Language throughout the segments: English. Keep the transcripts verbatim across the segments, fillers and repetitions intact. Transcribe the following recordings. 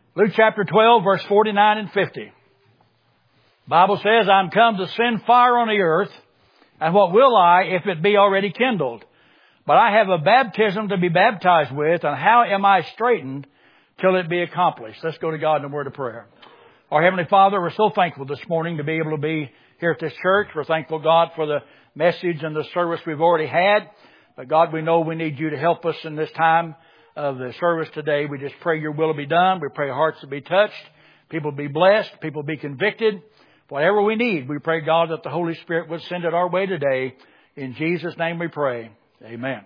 Luke chapter twelve, verse forty-nine and fifty. The Bible says, I'm come to send fire on the earth, and what will I if it be already kindled? But I have a baptism to be baptized with, and how am I straitened till it be accomplished? Let's go to God in a word of prayer. Our Heavenly Father, we're so thankful this morning to be able to be here at this church. We're thankful, God, for the message and the service we've already had. But God, we know we need you to help us in this time of the service today. We just pray your will will be done. We pray hearts will be touched. People be blessed. People be convicted. Whatever we need, we pray, God, that the Holy Spirit would send it our way today. In Jesus' name we pray. Amen.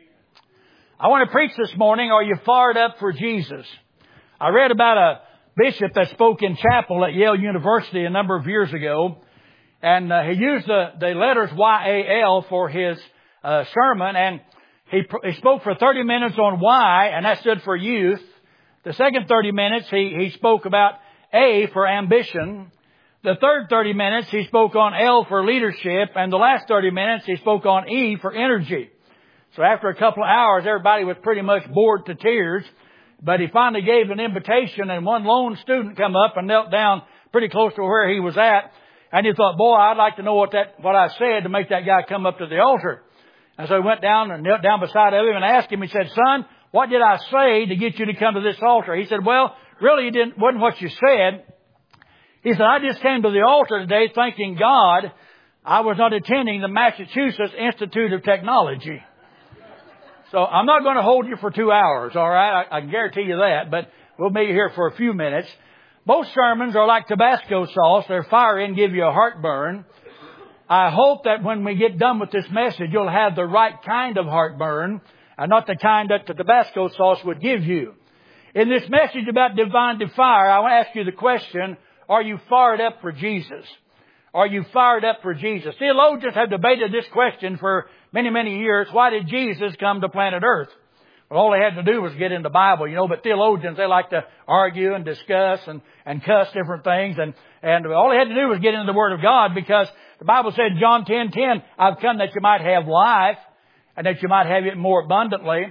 I want to preach this morning, are you fired up for Jesus? I read about a bishop that spoke in chapel at Yale University a number of years ago. And uh, he used the, the letters Y A L for his uh, sermon. And he, he spoke for thirty minutes on Y, and that stood for youth. The second thirty minutes, he, he spoke about A for ambition. The third thirty minutes, he spoke on L for leadership. And the last thirty minutes, he spoke on E for energy. So after a couple of hours, everybody was pretty much bored to tears. But he finally gave an invitation, and one lone student come up and knelt down pretty close to where he was at. And he thought, boy, I'd like to know what that what I said to make that guy come up to the altar. And so he went down and knelt down beside of him and asked him, he said, son, what did I say to get you to come to this altar? He said, well, really it didn't, wasn't what you said. He said, I just came to the altar today thanking God I was not attending the Massachusetts Institute of Technology. So I'm not going to hold you for two hours, all right? I, I can guarantee you that, but we'll be here for a few minutes. Most sermons are like Tabasco sauce. They're fiery and give you a heartburn. I hope that when we get done with this message, you'll have the right kind of heartburn and not the kind that the Tabasco sauce would give you. In this message about divine fire, I want to ask you the question, are you fired up for Jesus? Are you fired up for Jesus? Theologians have debated this question for many, many years. Why did Jesus come to planet Earth? Well, all they had to do was get in the Bible, you know, but theologians, they like to argue and discuss and, and cuss different things. And, and all they had to do was get into the Word of God, because the Bible said, John ten ten, I've come that you might have life and that you might have it more abundantly.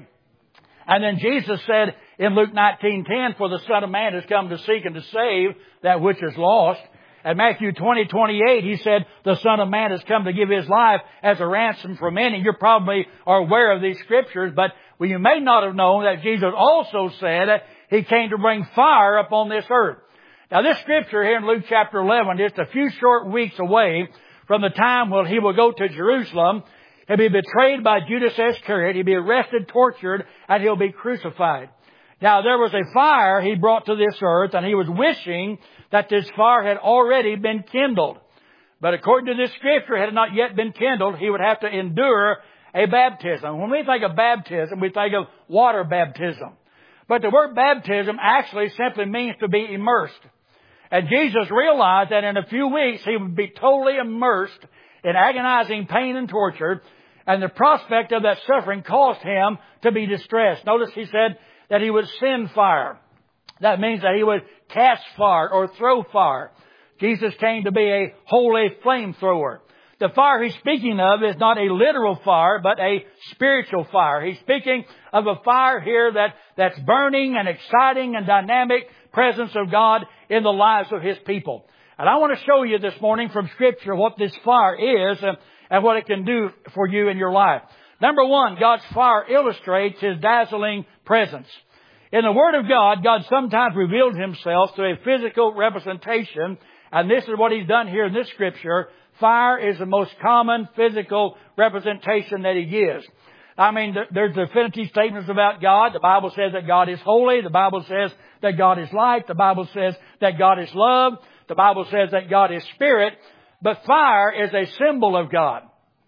And then Jesus said in Luke nineteen ten, for the Son of Man has come to seek and to save that which is lost. At Matthew twenty twenty-eight, he said, the Son of Man has come to give his life as a ransom for many. You probably are aware of these scriptures, but well, you may not have known that Jesus also said that he came to bring fire upon this earth. Now, this scripture here in Luke chapter eleven, just a few short weeks away from the time when he will go to Jerusalem. He'll be betrayed by Judas Iscariot. He'll be arrested, tortured, and he'll be crucified. Now, there was a fire he brought to this earth, and he was wishing that this fire had already been kindled. But according to this scripture, had it not yet been kindled, he would have to endure a baptism. When we think of baptism, we think of water baptism. But the word baptism actually simply means to be immersed. And Jesus realized that in a few weeks he would be totally immersed in agonizing pain and torture. And the prospect of that suffering caused him to be distressed. Notice he said that he would send fire. That means that he would cast fire or throw fire. Jesus came to be a holy flamethrower. The fire he's speaking of is not a literal fire, but a spiritual fire. He's speaking of a fire here that, that's burning and exciting and dynamic presence of God in the lives of His people. And I want to show you this morning from Scripture what this fire is and, and what it can do for you in your life. Number one, God's fire illustrates His dazzling presence. In the Word of God, God sometimes revealed Himself through a physical representation, and this is what He's done here in this Scripture. Fire is the most common physical representation that He gives. I mean, there's definitive statements about God. The Bible says that God is holy. The Bible says that God is light. The Bible says that God is love. The Bible says that God is spirit. But fire is a symbol of God.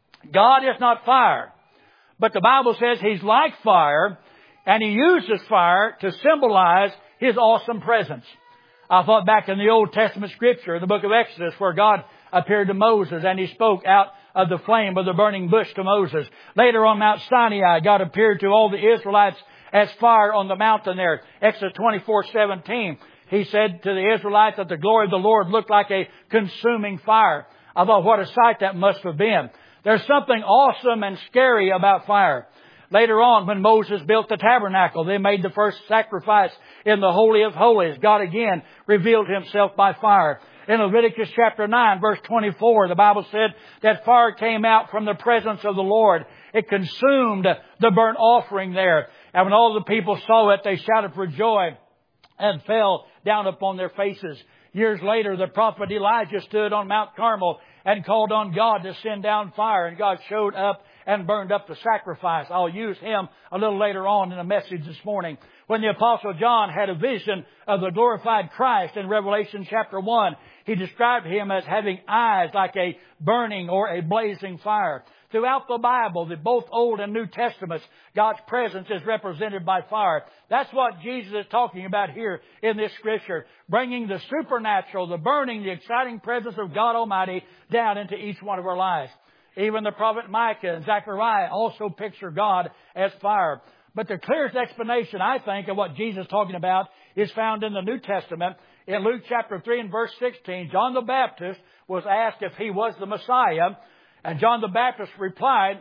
God is not fire. But the Bible says He's like fire, and He uses fire to symbolize His awesome presence. I thought back in the Old Testament Scripture, the book of Exodus, where God appeared to Moses and He spoke out of the flame of the burning bush to Moses. Later on Mount Sinai, God appeared to all the Israelites as fire on the mountain there. Exodus twenty-four seventeen, He said to the Israelites that the glory of the Lord looked like a consuming fire. I thought, what a sight that must have been. There's something awesome and scary about fire. Later on, when Moses built the tabernacle, they made the first sacrifice in the Holy of Holies. God again revealed Himself by fire. In Leviticus chapter nine, verse twenty-four, the Bible said that fire came out from the presence of the Lord. It consumed the burnt offering there. And when all the people saw it, they shouted for joy and fell down upon their faces. Years later, the prophet Elijah stood on Mount Carmel and called on God to send down fire, and God showed up and burned up the sacrifice. I'll use him a little later on in a message this morning. When the Apostle John had a vision of the glorified Christ in Revelation chapter one, he described Him as having eyes like a burning or a blazing fire. Throughout the Bible, the both Old and New Testaments, God's presence is represented by fire. That's what Jesus is talking about here in this Scripture. Bringing the supernatural, the burning, the exciting presence of God Almighty down into each one of our lives. Even the prophet Micah and Zechariah also picture God as fire. But the clearest explanation, I think, of what Jesus is talking about is found in the New Testament. In Luke chapter three and verse sixteen, John the Baptist was asked if he was the Messiah. And John the Baptist replied,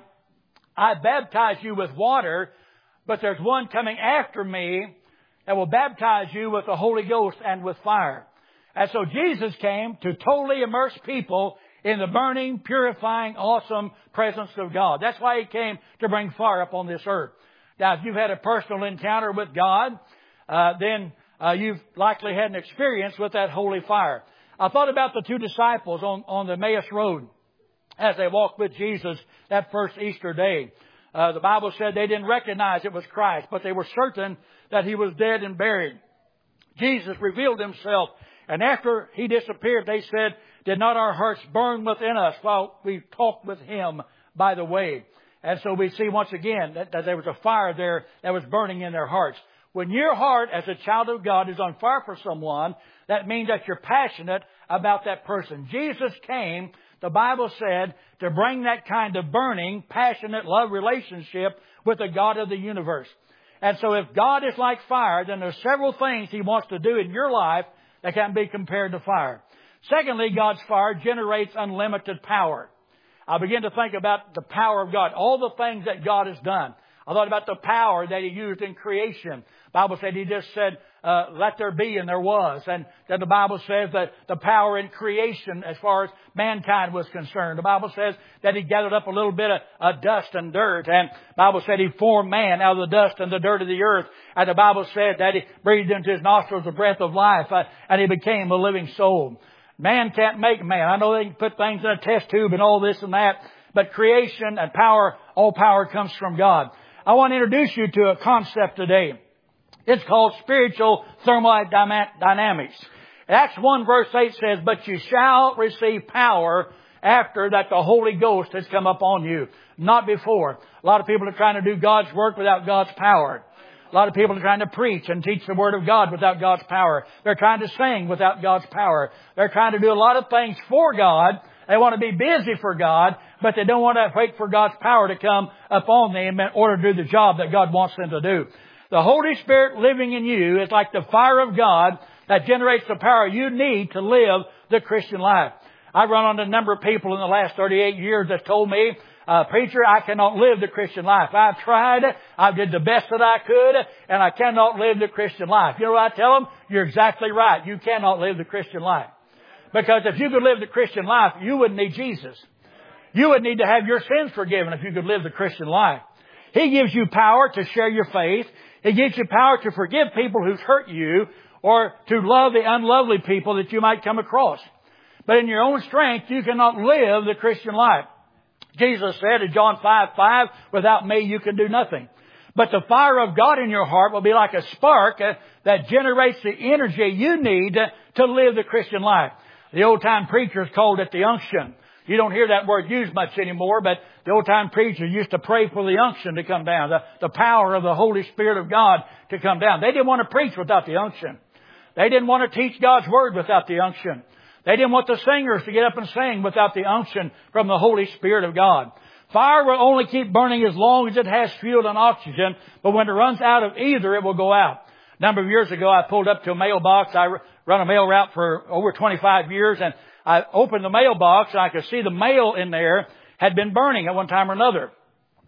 I baptize you with water, but there's one coming after me that will baptize you with the Holy Ghost and with fire. And so Jesus came to totally immerse people in the burning, purifying, awesome presence of God. That's why He came, to bring fire upon this earth. Now, if you've had a personal encounter with God, uh, then uh, you've likely had an experience with that holy fire. I thought about the two disciples on, on the Emmaus Road as they walked with Jesus that first Easter day. Uh, the Bible said they didn't recognize it was Christ, but they were certain that He was dead and buried. Jesus revealed Himself, and after He disappeared, they said, did not our hearts burn within us while we talked with Him by the way? And so we see once again that, that there was a fire there that was burning in their hearts. When your heart as a child of God is on fire for someone, that means that you're passionate about that person. Jesus came, the Bible said, to bring that kind of burning, passionate love relationship with the God of the universe. And so if God is like fire, then there's several things He wants to do in your life that can be compared to fire. Secondly, God's fire generates unlimited power. I begin to think about the power of God, all the things that God has done. I thought about the power that He used in creation. The Bible said He just said, uh, let there be, and there was. And then the Bible says that the power in creation as far as mankind was concerned. The Bible says that He gathered up a little bit of uh, dust and dirt. And the Bible said He formed man out of the dust and the dirt of the earth. And the Bible said that He breathed into his nostrils the breath of life, uh, and he became a living soul. Man can't make man. I know they can put things in a test tube and all this and that, but creation and power, all power comes from God. I want to introduce you to a concept today. It's called spiritual thermodynamics. Acts one verse eight says, but you shall receive power after that the Holy Ghost has come upon you, not before. A lot of people are trying to do God's work without God's power. A lot of people are trying to preach and teach the Word of God without God's power. They're trying to sing without God's power. They're trying to do a lot of things for God. They want to be busy for God, but they don't want to wait for God's power to come upon them in order to do the job that God wants them to do. The Holy Spirit living in you is like the fire of God that generates the power you need to live the Christian life. I've run on a number of people in the last thirty-eight years that told me, Uh, preacher, I cannot live the Christian life. I've tried. I did the best that I could, and I cannot live the Christian life. You know what I tell them? You're exactly right. You cannot live the Christian life. Because if you could live the Christian life, you wouldn't need Jesus. You would need to have your sins forgiven if you could live the Christian life. He gives you power to share your faith. He gives you power to forgive people who've hurt you, or to love the unlovely people that you might come across. But in your own strength, you cannot live the Christian life. Jesus said in John five five, without me you can do nothing. But the fire of God in your heart will be like a spark uh, that generates the energy you need uh, to live the Christian life. The old-time preachers called it the unction. You don't hear that word used much anymore, but the old-time preachers used to pray for the unction to come down, the, the power of the Holy Spirit of God to come down. They didn't want to preach without the unction. They didn't want to teach God's Word without the unction. They didn't want the singers to get up and sing without the unction from the Holy Spirit of God. Fire will only keep burning as long as it has fuel and oxygen, but when it runs out of either, it will go out. A number of years ago, I pulled up to a mailbox. I run a mail route for over twenty-five years, and I opened the mailbox, and I could see the mail in there had been burning at one time or another.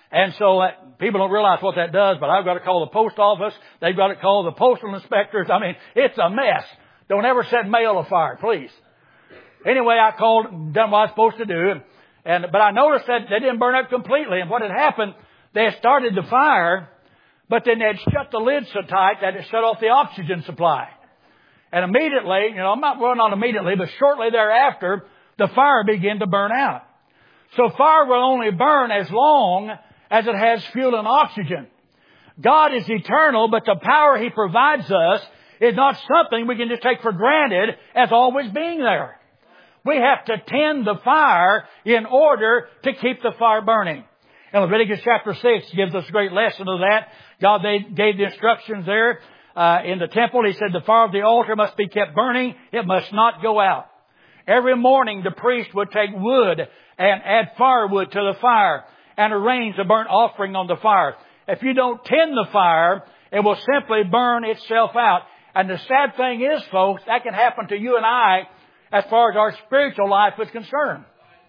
And so uh, people don't realize what that does, but I've got to call the post office. They've got to call the postal inspectors. I mean, it's a mess. Don't ever set mail afire, please. Anyway, I called and done what I was supposed to do. And, and but I noticed that they didn't burn up completely. And what had happened, they had started the fire, but then they had shut the lid so tight that it shut off the oxygen supply. And immediately, you know, I'm not well, not immediately, but shortly thereafter, the fire began to burn out. So fire will only burn as long as it has fuel and oxygen. God is eternal, but the power He provides us is not something we can just take for granted as always being there. We have to tend the fire in order to keep the fire burning. And Leviticus chapter six gives us a great lesson of that. God they gave the instructions there uh, in the temple. He said the fire of the altar must be kept burning. It must not go out. Every morning the priest would take wood and add firewood to the fire and arrange the burnt offering on the fire. If you don't tend the fire, it will simply burn itself out. And the sad thing is, folks, that can happen to you and I as far as our spiritual life is concerned.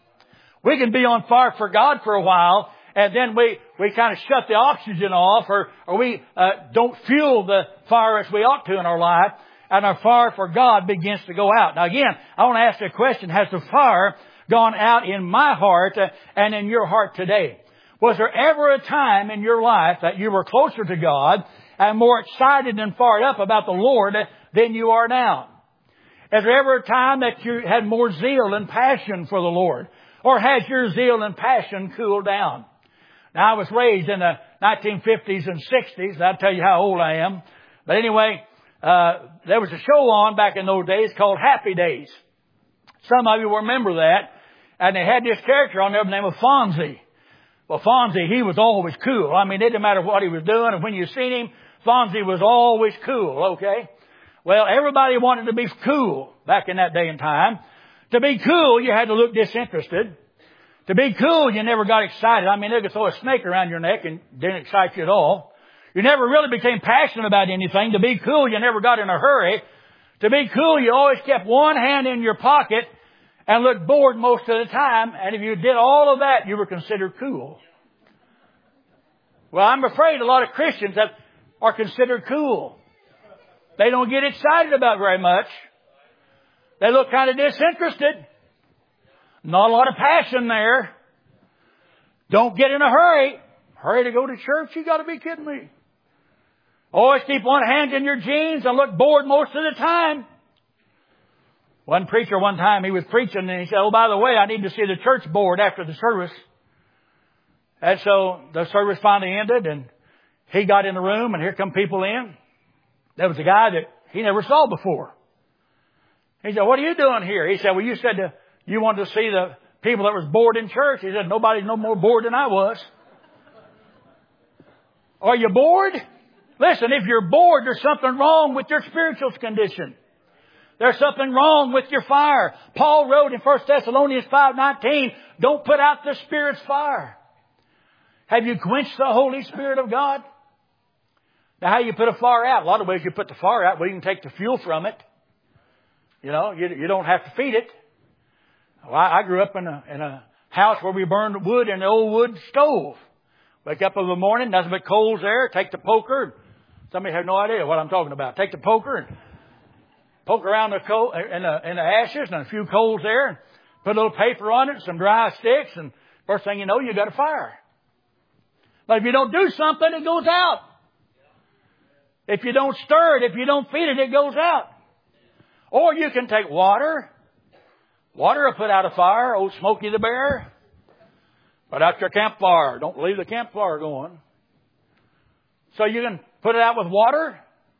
We can be on fire for God for a while, and then we, we kind of shut the oxygen off, or, or we uh, don't fuel the fire as we ought to in our life, and our fire for God begins to go out. Now again, I want to ask you a question. Has the fire gone out in my heart uh, and in your heart today? Was there ever a time in your life that you were closer to God and more excited and fired up about the Lord than you are now? Is there ever a time that you had more zeal and passion for the Lord? Or has your zeal and passion cooled down? Now, I was raised in the nineteen fifties and sixties. That'll tell you how old I am. But anyway, uh, there was a show on back in those days called Happy Days. Some of you will remember that. And they had this character on there by the name of Fonzie. Well, Fonzie, he was always cool. I mean, it didn't matter what he was doing. And when you seen him, Fonzie was always cool, okay? Well, everybody wanted to be cool back in that day and time. To be cool, you had to look disinterested. To be cool, you never got excited. I mean, they could throw a snake around your neck and didn't excite you at all. You never really became passionate about anything. To be cool, you never got in a hurry. To be cool, you always kept one hand in your pocket and looked bored most of the time. And if you did all of that, you were considered cool. Well, I'm afraid a lot of Christians have, are considered cool. They don't get excited about very much. They look kind of disinterested. Not a lot of passion there. Don't get in a hurry. Hurry to go to church? You got to be kidding me. Always keep one hand in your jeans and look bored most of the time. One preacher one time, he was preaching and he said, oh, by the way, I need to see the church board after the service. And so the service finally ended and he got in the room and here come people in. There was a guy that he never saw before. He said, what are you doing here? He said, well, you said to, you wanted to see the people that was bored in church. He said, nobody's no more bored than I was. Are you bored? Listen, if you're bored, there's something wrong with your spiritual condition. There's something wrong with your fire. Paul wrote in First Thessalonians five nineteen, don't put out the Spirit's fire. Have you quenched the Holy Spirit of God? Now, how you put a fire out? A lot of ways you put the fire out. Well, you can take the fuel from it. You know, you, you don't have to feed it. Well, I, I grew up in a, in a house where we burned wood in the old wood stove. Wake up in the morning, nothing but coals there. Take the poker. Somebody have no idea what I'm talking about. Take the poker and poke around the coal in the, in the ashes and a few coals there. And put a little paper on it, some dry sticks, and first thing you know, you got a fire. But if you don't do something, it goes out. If you don't stir it, if you don't feed it, it goes out. Or you can take water. Water will put out a fire. Old Smokey the Bear. Put out your campfire. Don't leave the campfire going. So you can put it out with water.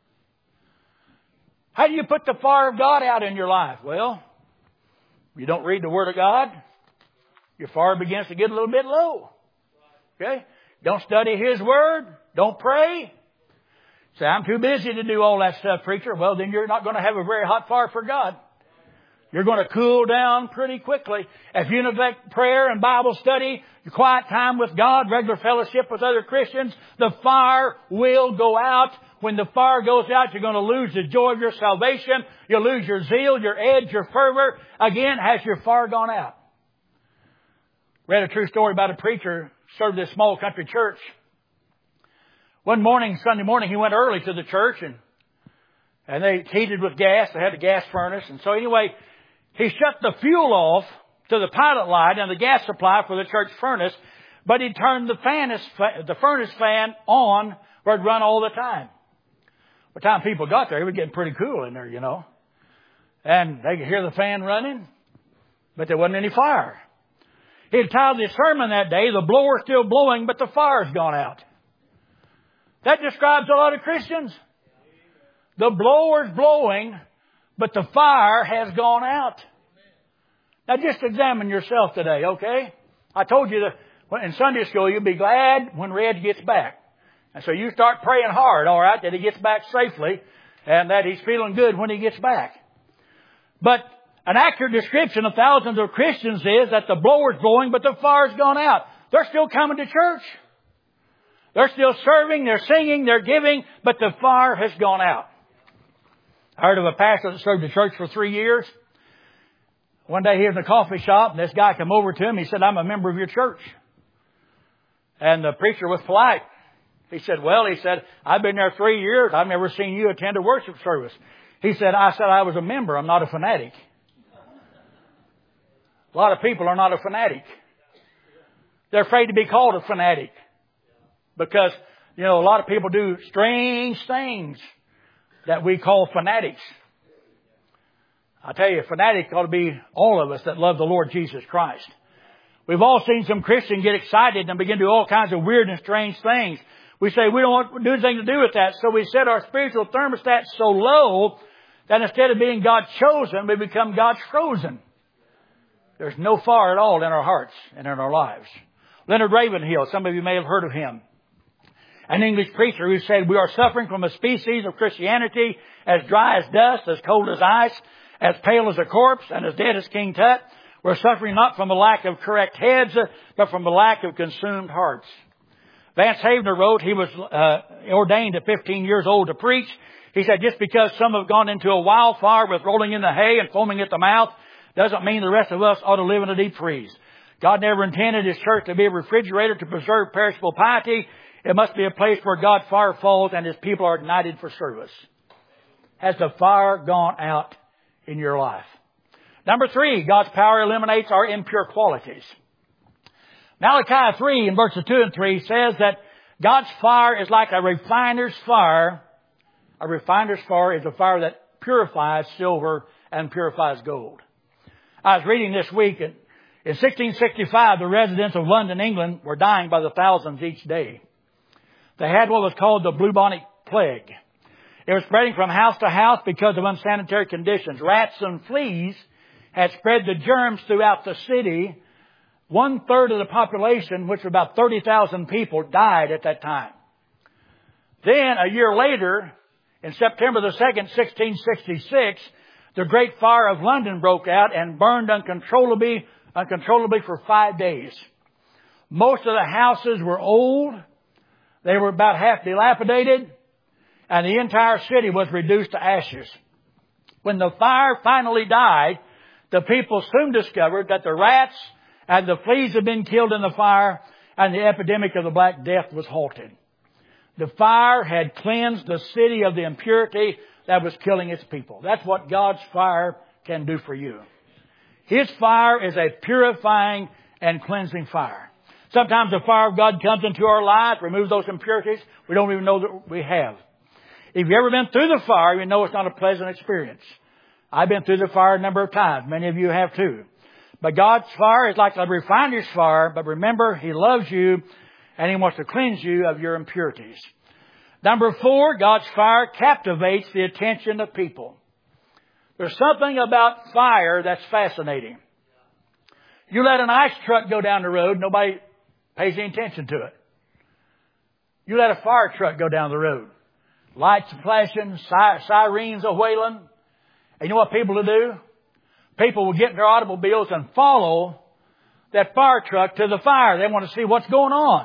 How do you put the fire of God out in your life? Well, you don't read the Word of God. Your fire begins to get a little bit low. Okay? Don't study His Word. Don't pray. Say, I'm too busy to do all that stuff, preacher. Well, then you're not going to have a very hot fire for God. You're going to cool down pretty quickly. If you neglect prayer and Bible study, your quiet time with God, regular fellowship with other Christians, the fire will go out. When the fire goes out, you're going to lose the joy of your salvation. You'll lose your zeal, your edge, your fervor. Again, has your fire gone out? Read a true story about a preacher served this small country church. One morning, Sunday morning, he went early to the church and and they heated with gas. They had a gas furnace. And so anyway, he shut the fuel off to the pilot light and the gas supply for the church furnace, but he turned the fan, the furnace fan on where it'd run all the time. By the time people got there, it was getting pretty cool in there, you know. And they could hear the fan running, but there wasn't any fire. He had titled his sermon that day, "The Blower's Still Blowing, but the Fire's Gone Out." That describes a lot of Christians. The blower's blowing, but the fire has gone out. Now just examine yourself today, okay? I told you that in Sunday school you'll be glad when Red gets back. And so you start praying hard, all right, that he gets back safely and that he's feeling good when he gets back. But an accurate description of thousands of Christians is that the blower's blowing, but the fire's gone out. They're still coming to church. They're still serving, they're singing, they're giving, but the fire has gone out. I heard of a pastor that served the church for three years. One day he was in a coffee shop and this guy came over to him. He said, "I'm a member of your church." And the preacher was polite. He said, "Well," he said, "I've been there three years. I've never seen you attend a worship service." He said, "I said I was a member. I'm not a fanatic." A lot of people are not a fanatic. They're afraid to be called a fanatic. Because, you know, a lot of people do strange things that we call fanatics. I tell you, a fanatic ought to be all of us that love the Lord Jesus Christ. We've all seen some Christians get excited and begin to do all kinds of weird and strange things. We say we don't want to do anything to do with that. So we set our spiritual thermostat so low that instead of being God's chosen, we become God's frozen. There's no fire at all in our hearts and in our lives. Leonard Ravenhill, some of you may have heard of him. An English preacher who said, "We are suffering from a species of Christianity as dry as dust, as cold as ice, as pale as a corpse, and as dead as King Tut. We're suffering not from a lack of correct heads, but from a lack of consumed hearts." Vance Havner wrote, he was uh, ordained at fifteen years old to preach. He said, "Just because some have gone into a wildfire with rolling in the hay and foaming at the mouth doesn't mean the rest of us ought to live in a deep freeze. God never intended His church to be a refrigerator to preserve perishable piety. It must be a place where God's fire falls and His people are ignited for service." Has the fire gone out in your life? Number three, God's power eliminates our impure qualities. Malachi three in verses two and three says that God's fire is like a refiner's fire. A refiner's fire is a fire that purifies silver and purifies gold. I was reading this week, and in sixteen sixty-five, the residents of London, England, were dying by the thousands each day. They had what was called the bubonic plague. It was spreading from house to house because of unsanitary conditions. Rats and fleas had spread the germs throughout the city. One third of the population, which was about thirty thousand people, died at that time. Then, a year later, in September the second, sixteen sixty-six, the Great Fire of London broke out and burned uncontrollably, uncontrollably for five days. Most of the houses were old. They were about half dilapidated, and the entire city was reduced to ashes. When the fire finally died, the people soon discovered that the rats and the fleas had been killed in the fire, and the epidemic of the Black Death was halted. The fire had cleansed the city of the impurity that was killing its people. That's what God's fire can do for you. His fire is a purifying and cleansing fire. Sometimes the fire of God comes into our lives, removes those impurities we don't even know that we have. If you've ever been through the fire, you know it's not a pleasant experience. I've been through the fire a number of times. Many of you have too. But God's fire is like a refiner's fire. But remember, He loves you and He wants to cleanse you of your impurities. Number four, God's fire captivates the attention of people. There's something about fire that's fascinating. You let an ice truck go down the road, nobody pays any attention to it. You let a fire truck go down the road. Lights flashing, sirens a wailing. And you know what people will do? People will get in their automobiles and follow that fire truck to the fire. They want to see what's going on.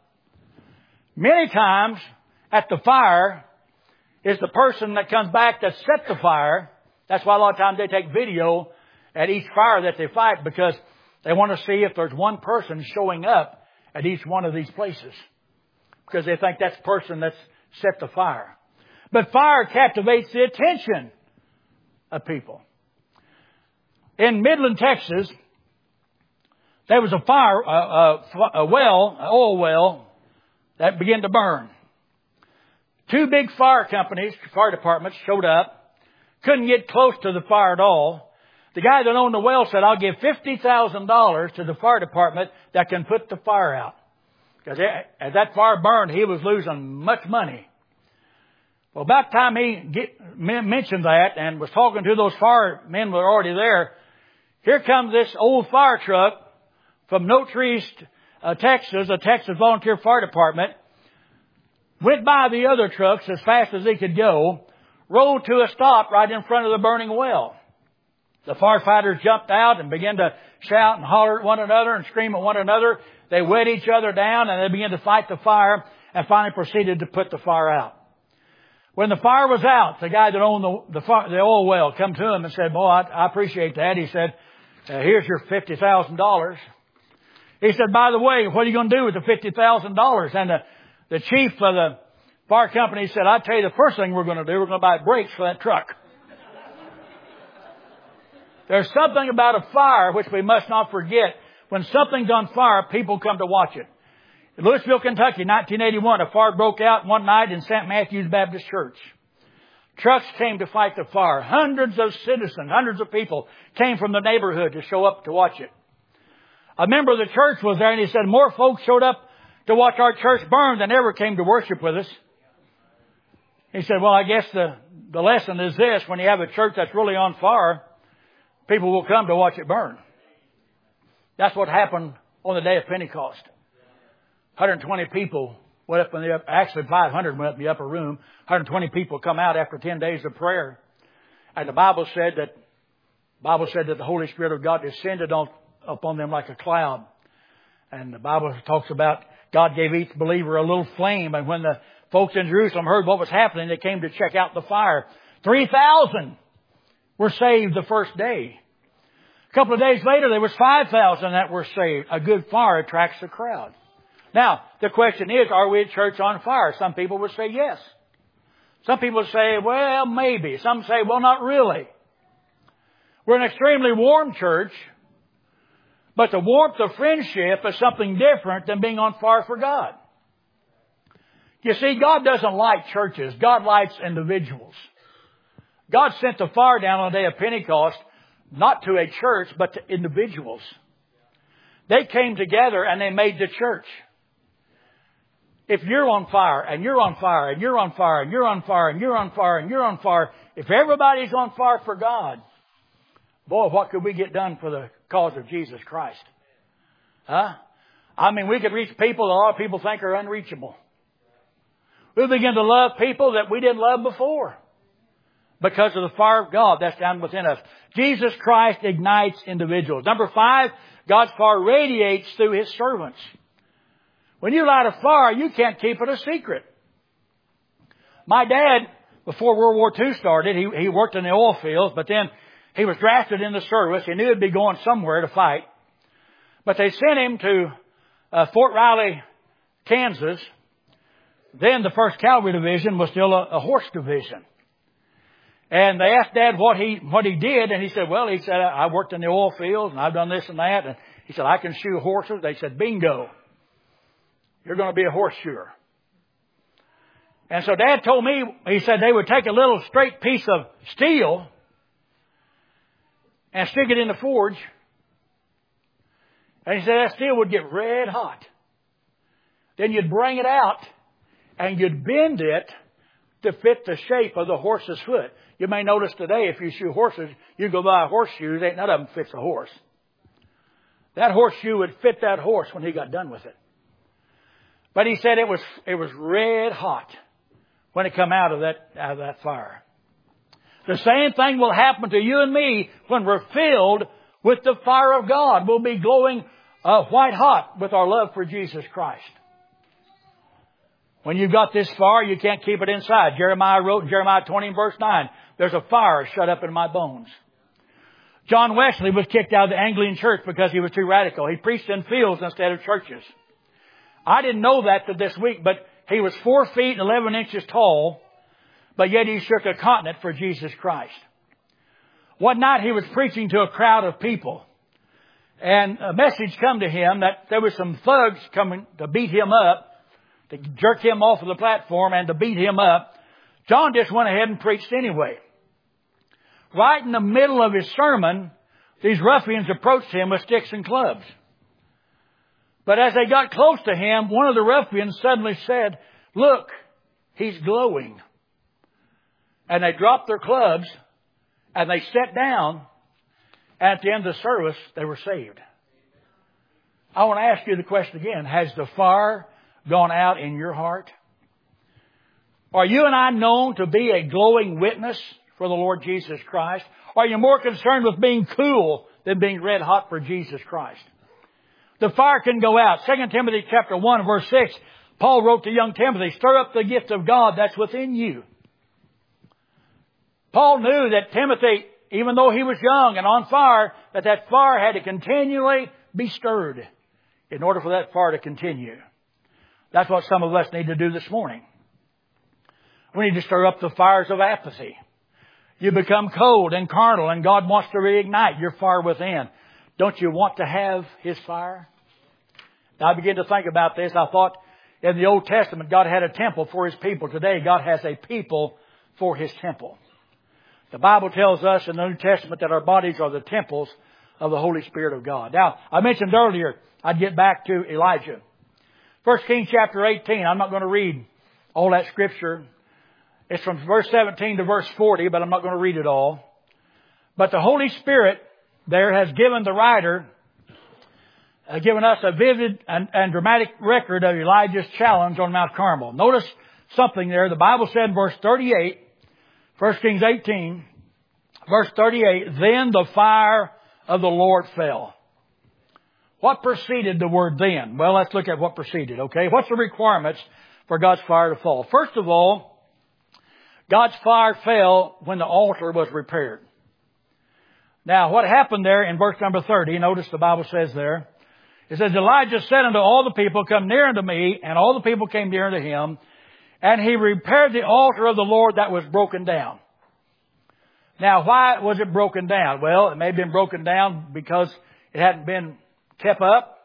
Many times at the fire is the person that comes back that set the fire. That's why a lot of times they take video at each fire that they fight, because they want to see if there's one person showing up at each one of these places because they think that's the person that's set the fire. But fire captivates the attention of people. In Midland, Texas, there was a fire, a, a, a well, an oil well, that began to burn. Two big fire companies, fire departments showed up, couldn't get close to the fire at all. The guy that owned the well said, I'll give fifty thousand dollars to the fire department that can put the fire out. Because as that fire burned, he was losing much money. Well, about the time he get, mentioned that and was talking to those firemen who were already there, here comes this old fire truck from Notre East, uh, Texas, a Texas Volunteer Fire Department, went by the other trucks as fast as he could go, rolled to a stop right in front of the burning well. The firefighters jumped out and began to shout and holler at one another and scream at one another. They wet each other down and they began to fight the fire and finally proceeded to put the fire out. When the fire was out, the guy that owned the, the, fire, the oil well come to him and said, boy, I, I appreciate that. He said, uh, here's your fifty thousand dollars. He said, by the way, what are you going to do with the fifty thousand dollars? And the, the chief of the fire company said, I'll tell you the first thing we're going to do, we're going to buy brakes for that truck. There's something about a fire which we must not forget. When something's on fire, people come to watch it. In Louisville, Kentucky, nineteen eighty-one, a fire broke out one night in Saint Matthew's Baptist Church. Trucks came to fight the fire. Hundreds of citizens, hundreds of people came from the neighborhood to show up to watch it. A member of the church was there and he said, more folks showed up to watch our church burn than ever came to worship with us. He said, well, I guess the, the lesson is this. When you have a church that's really on fire, people will come to watch it burn. That's what happened on the day of Pentecost. one hundred twenty people went up in the upper, actually five hundred went up in the upper room. one hundred twenty people come out after ten days of prayer. And the Bible said that, Bible said that the Holy Spirit of God descended on, upon them like a cloud. And the Bible talks about God gave each believer a little flame. And when the folks in Jerusalem heard what was happening, they came to check out the fire. three thousand were saved the first day. A couple of days later, there was five thousand that were saved. A good fire attracts a crowd. Now, the question is, are we a church on fire? Some people would say yes. Some people say, well, maybe. Some say, well, not really. We're an extremely warm church, but the warmth of friendship is something different than being on fire for God. You see, God doesn't like churches. God likes individuals. God sent the fire down on the day of Pentecost, not to a church, but to individuals. They came together and they made the church. If you're on fire, and you're on fire, and you're on fire, and you're on fire, and you're on fire, and you're on fire, if everybody's on fire for God, boy, what could we get done for the cause of Jesus Christ? Huh? I mean, we could reach people that a lot of people think are unreachable. We'll begin to love people that we didn't love before because of the fire of God that's down within us. Jesus Christ ignites individuals. Number five, God's fire radiates through His servants. When you light a fire, you can't keep it a secret. My dad, before World War Two started, he, he worked in the oil fields, but then he was drafted in the service. He knew he'd be going somewhere to fight. But they sent him to uh, Fort Riley, Kansas. Then the first Cavalry Division was still a, a horse division. And they asked Dad what he what he did, and he said, well, he said, I worked in the oil fields, and I've done this and that. And he said, I can shoe horses. They said, bingo. You're going to be a horseshoer. And so Dad told me, he said they would take a little straight piece of steel and stick it in the forge. And he said that steel would get red hot. Then you'd bring it out and you'd bend it to fit the shape of the horse's foot. You may notice today if you shoe horses, you go buy horseshoes, ain't none of them fits a horse. That horseshoe would fit that horse when he got done with it. But he said it was it was red hot when it come out of that out of that fire. The same thing will happen to you and me when we're filled with the fire of God. We'll be glowing uh, white hot with our love for Jesus Christ. When you've got this fire, you can't keep it inside. Jeremiah wrote in Jeremiah twenty and verse nine, there's a fire shut up in my bones. John Wesley was kicked out of the Anglican church because he was too radical. He preached in fields instead of churches. I didn't know that till this week, but he was four feet and eleven inches tall, but yet he shook a continent for Jesus Christ. One night he was preaching to a crowd of people, and a message come to him that there were some thugs coming to beat him up, to jerk him off of the platform and to beat him up. John just went ahead and preached anyway. Right in the middle of his sermon, these ruffians approached him with sticks and clubs. But as they got close to him, one of the ruffians suddenly said, "Look, he's glowing." And they dropped their clubs and they sat down. And at the end of the service, they were saved. I want to ask you the question again. Has the fire gone out in your heart? Are you and I known to be a glowing witness for the Lord Jesus Christ? Are you more concerned with being cool than being red hot for Jesus Christ? The fire can go out. Second Timothy chapter one verse six, Paul wrote to young Timothy, "Stir up the gift of God that's within you." Paul knew that Timothy, even though he was young and on fire, that that fire had to continually be stirred in order for that fire to continue. That's what some of us need to do this morning. We need to stir up the fires of apathy. You become cold and carnal, and God wants to reignite your fire within. Don't you want to have His fire? Now, I began to think about this. I thought in the Old Testament, God had a temple for His people. Today, God has a people for His temple. The Bible tells us in the New Testament that our bodies are the temples of the Holy Spirit of God. Now, I mentioned earlier, I'd get back to Elijah. First Kings chapter eighteen, I'm not going to read all that scripture. It's from verse seventeen to verse forty, but I'm not going to read it all. But the Holy Spirit there has given the writer, uh, given us a vivid and, and dramatic record of Elijah's challenge on Mount Carmel. Notice something there. The Bible said in verse thirty-eight, First Kings eighteen, verse thirty-eight, "Then the fire of the Lord fell." What preceded the word then? Well, let's look at what preceded, okay? What's the requirements for God's fire to fall? First of all, God's fire fell when the altar was repaired. Now, what happened there in verse number thirty, notice the Bible says there, it says, "Elijah said unto all the people, Come near unto me, and all the people came near unto him, and he repaired the altar of the Lord that was broken down." Now, why was it broken down? Well, it may have been broken down because it hadn't been kept up.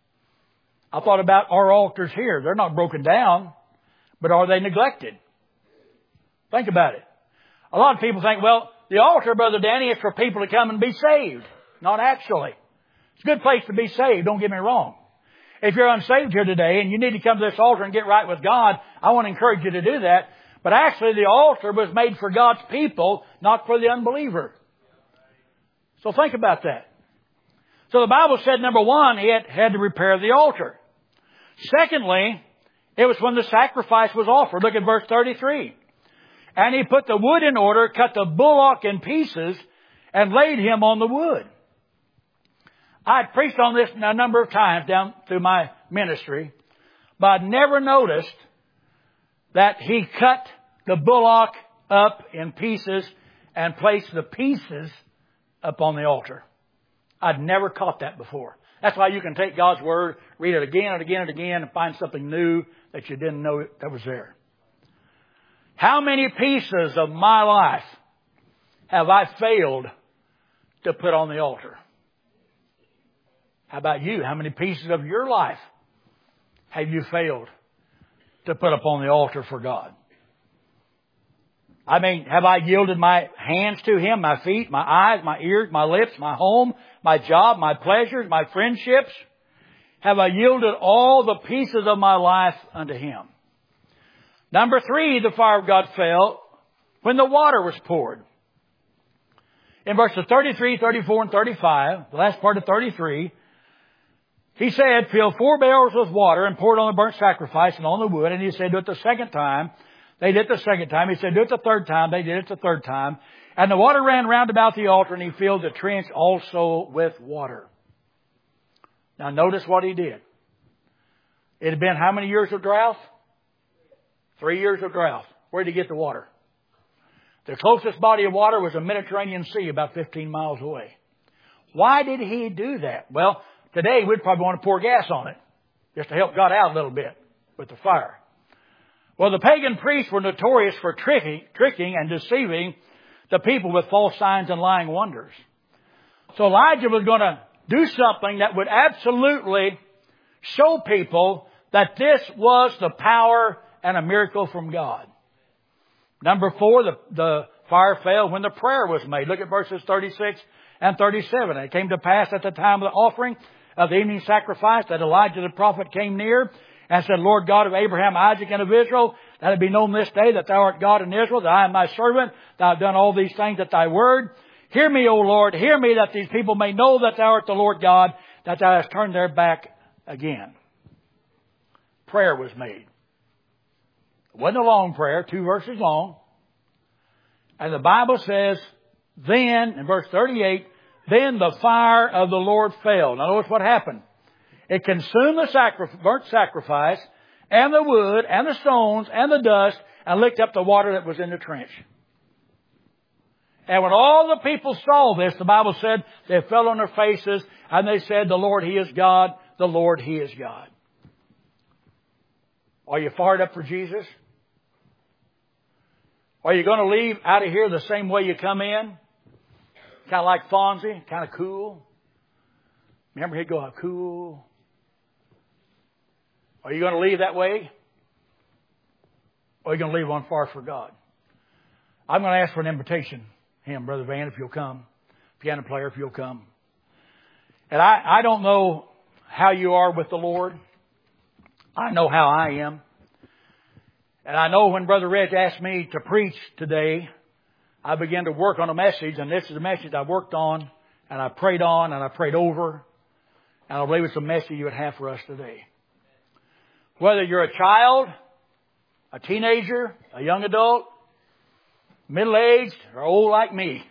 I thought about our altars here. They're not broken down, but are they neglected? Think about it. A lot of people think, well, the altar, Brother Danny, is for people to come and be saved. Not actually. It's a good place to be saved, don't get me wrong. If you're unsaved here today and you need to come to this altar and get right with God, I want to encourage you to do that. But actually the altar was made for God's people, not for the unbeliever. So think about that. So the Bible said, number one, it had to repair the altar. Secondly, it was when the sacrifice was offered. Look at verse thirty-three. "And he put the wood in order, cut the bullock in pieces, and laid him on the wood." I had preached on this a number of times down through my ministry, but I'd never noticed that he cut the bullock up in pieces and placed the pieces up on the altar. I'd never caught that before. That's why you can take God's Word, read it again and again and again, and find something new that you didn't know that was there. How many pieces of my life have I failed to put on the altar? How about you? How many pieces of your life have you failed to put up on the altar for God? I mean, have I yielded my hands to Him, my feet, my eyes, my ears, my lips, my home, my job, my pleasures, my friendships? Have I yielded all the pieces of my life unto Him? Number three, the fire of God fell when the water was poured. In verses thirty-three, thirty-four, and thirty-five, the last part of thirty-three, he said, "Fill four barrels with water and pour it on the burnt sacrifice and on the wood." And he said, "Do it the second time." They did it the second time. He said, "Do it the third time." They did it the third time. And the water ran round about the altar, and he filled the trench also with water. Now notice what he did. It had been how many years of drought? Three years of drought. Where did he get the water? The closest body of water was the Mediterranean Sea, about fifteen miles away. Why did he do that? Well, today we'd probably want to pour gas on it just to help God out a little bit with the fire. Well, the pagan priests were notorious for tricking, tricking and deceiving the people with false signs and lying wonders. So Elijah was going to do something that would absolutely show people that this was the power and a miracle from God. Number four, the, the fire fell when the prayer was made. Look at verses thirty-six and thirty-seven. And it came to pass at the time of the offering of the evening sacrifice that Elijah the prophet came near and said, Lord God of Abraham, Isaac, and of Israel, that it be known this day that thou art God in Israel, that I am thy servant, thou hast done all these things at thy word. Hear me, O Lord, hear me, that these people may know that thou art the Lord God, that thou hast turned their back again. Prayer was made. It wasn't a long prayer, two verses long. And the Bible says, then, in verse thirty-eight, then the fire of the Lord fell. Now notice what happened. It consumed the sacri- burnt sacrifice, and the wood, and the stones, and the dust, and licked up the water that was in the trench. And when all the people saw this, the Bible said, they fell on their faces, and they said, the Lord, He is God. The Lord, He is God. Are you fired up for Jesus? Are you going to leave out of here the same way you come in? Kind of like Fonzie, kind of cool. Remember, he'd go, cool. Are you going to leave that way? Or are you going to leave on fire for God? I'm going to ask for an invitation. Him, Brother Van, if you'll come. Piano player, if you'll come. And I, I don't know how you are with the Lord. I know how I am. And I know when Brother Reg asked me to preach today, I began to work on a message, and this is a message I worked on, and I prayed on, and I prayed over, and I believe it's a message you would have for us today. Whether you're a child, a teenager, a young adult, middle-aged, or old like me,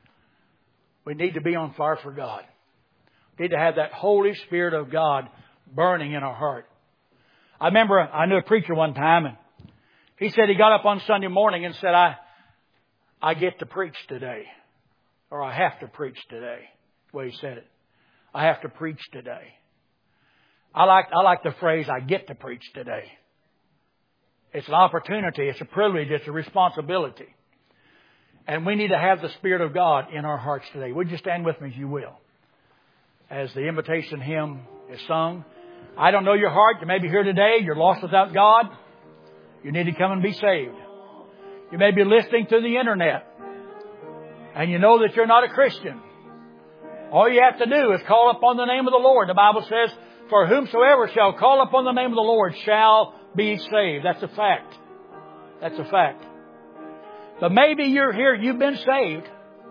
we need to be on fire for God. We need to have that Holy Spirit of God burning in our heart. I remember I knew a preacher one time, and he said he got up on Sunday morning and said, I I get to preach today. Or I have to preach today. That's the way he said it. I have to preach today. I like, I like the phrase, I get to preach today. It's an opportunity. It's a privilege. It's a responsibility. And we need to have the Spirit of God in our hearts today. Would you stand with me as you will? As the invitation hymn is sung. I don't know your heart. You may be here today. You're lost without God. You need to come and be saved. You may be listening to the internet, and you know that you're not a Christian. All you have to do is call upon the name of the Lord. The Bible says, for whomsoever shall call upon the name of the Lord shall be saved. That's a fact. That's a fact. But maybe you're here, you've been saved,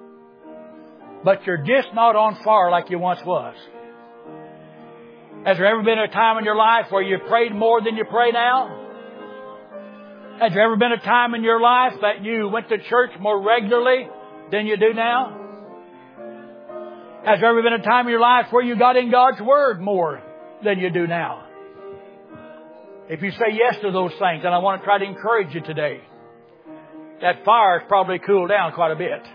but you're just not on fire like you once was. Has there ever been a time in your life where you prayed more than you pray now? Has there ever been a time in your life that you went to church more regularly than you do now? Has there ever been a time in your life where you got in God's Word more than you do now? If you say yes to those things, then I want to try to encourage you today. That fire has probably cooled down quite a bit.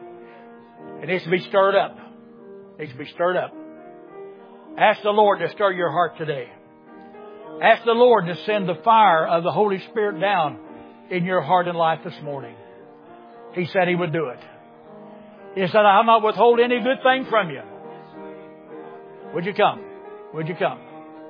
It needs to be stirred up. It needs to be stirred up. Ask the Lord to stir your heart today. Ask the Lord to send the fire of the Holy Spirit down in your heart and life this morning. He said He would do it. He said, I'll not withhold any good thing from you. Would you come? Would you come?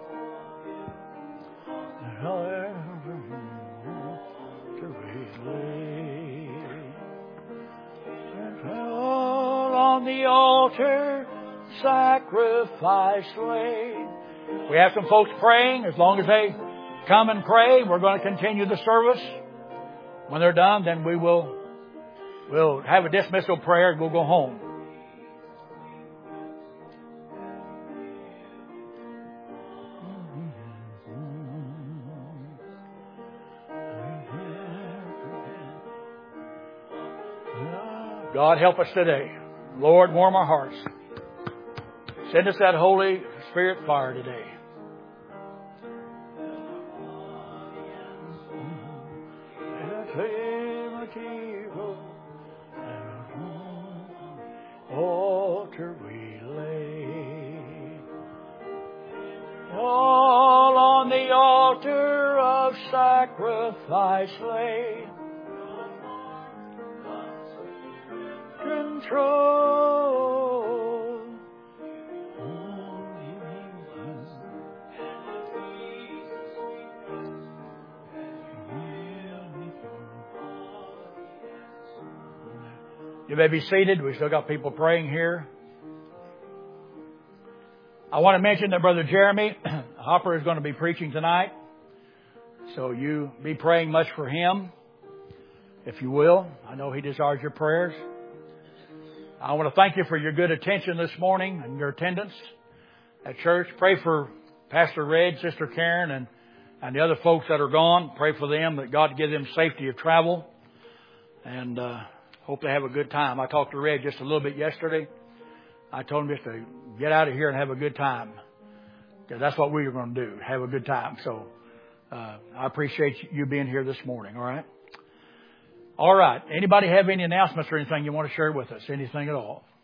On the altar, sacrifice laid. We have some folks praying. As long as they come and pray, we're going to continue the service. When they're done, then we will we'll have a dismissal prayer and we'll go home. God, help us today. Lord, warm our hearts. Send us that Holy Spirit fire today. Altar we lay, all on sacrifice lay. Control. You may be seated. We've still got people praying here. I want to mention that Brother Jeremy Hopper is going to be preaching tonight. So you be praying much for him, if you will. I know he desires your prayers. I want to thank you for your good attention this morning and your attendance at church. Pray for Pastor Red, Sister Karen, and, and the other folks that are gone. Pray for them, that God give them safety of travel. And uh, hope they have a good time. I talked to Red just a little bit yesterday. I told him just to get out of here and have a good time. Because that's what we were going to do, have a good time. So uh, I appreciate you being here this morning, all right? All right. Anybody have any announcements or anything you want to share with us? Anything at all?